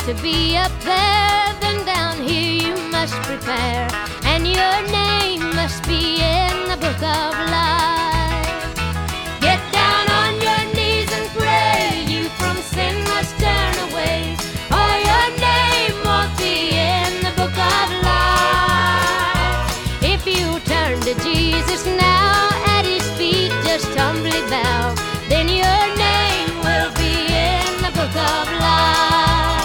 to be up there, then down here you must prepare, and your name must be in the book of life. Get down on your knees and pray, you from sin must turn away, or your name won't be in the book of life. If you turn to Jesus now, at his feet just humbly bow, then your name will be in the book of life.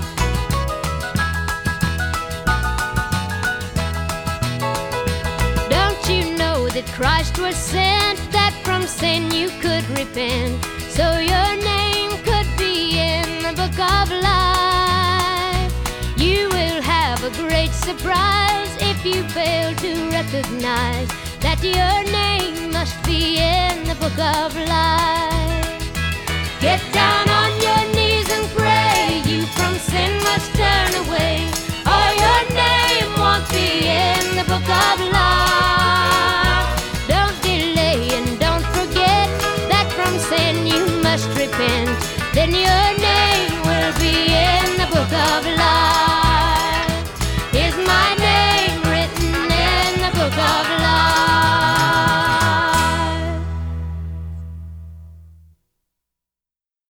Don't you know that Christ was sent, that from sin you could repent, so your name could be in the book of life? You will have a great surprise if you fail to recognize that your name must be in the book of life. Get down on your knees and pray, you from sin must turn away, or your name won't be in the book of life. Don't delay and don't forget that from sin you must repent, then your